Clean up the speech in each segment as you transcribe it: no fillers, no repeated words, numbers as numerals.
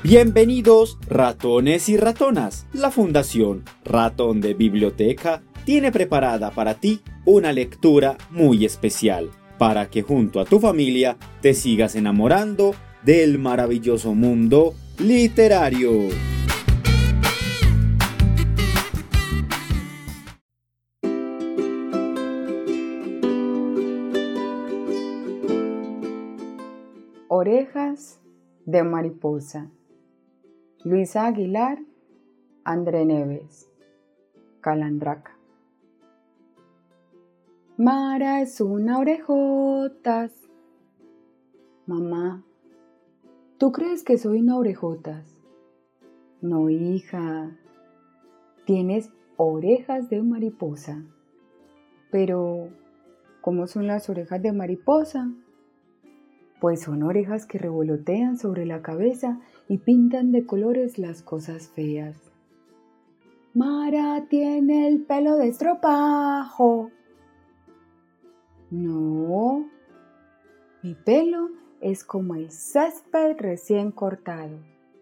Bienvenidos, ratones y ratonas. La Fundación Ratón de Biblioteca tiene preparada para ti una lectura muy especial, para que junto a tu familia te sigas enamorando del maravilloso mundo literario. Orejas de mariposa. Luisa Aguilar, André Neves, Calandraca. Mara es una orejotas. Mamá, ¿tú crees que soy una orejotas? No, hija, tienes orejas de mariposa. Pero, ¿cómo son las orejas de mariposa? Pues son orejas que revolotean sobre la cabeza y pintan de colores las cosas feas. Mara tiene el pelo de estropajo. No, mi pelo es como el césped recién cortado.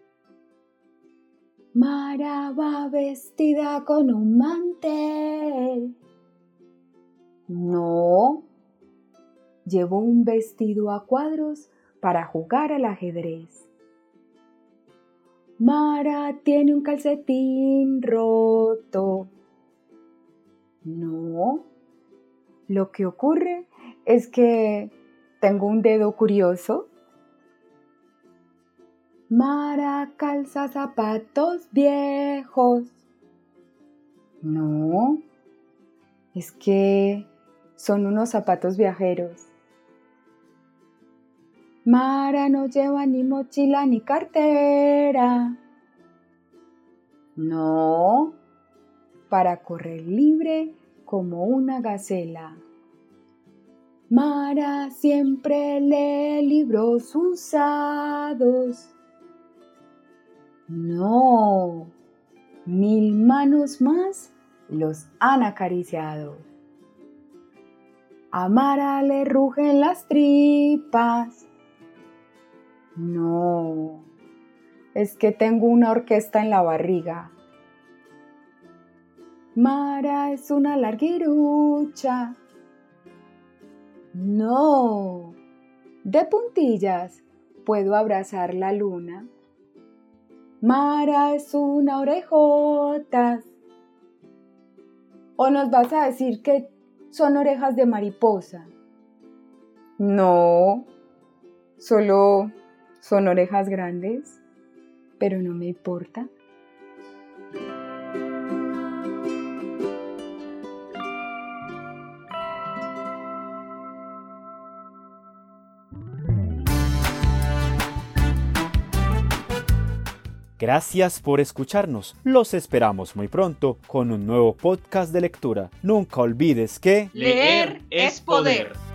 Mara va vestida con un mantel. No, llevo un vestido a cuadros para jugar al ajedrez. Mara tiene un calcetín roto. No, lo que ocurre es que tengo un dedo curioso. Mara calza zapatos viejos. No, es que son unos zapatos viajeros. Mara no lleva ni mochila ni cartera. No, para correr libre como una gacela. Mara siempre lee libros usados. No, 1000 manos más los han acariciado. A Mara le rugen las tripas. No, es que tengo una orquesta en la barriga. Mara es una larguirucha. No, de puntillas puedo abrazar la luna. Mara es una orejotas. ¿O nos vas a decir que son orejas de mariposa? No, solo son orejas grandes, pero no me importa. Gracias por escucharnos. Los esperamos muy pronto con un nuevo podcast de lectura. Nunca olvides que leer es poder.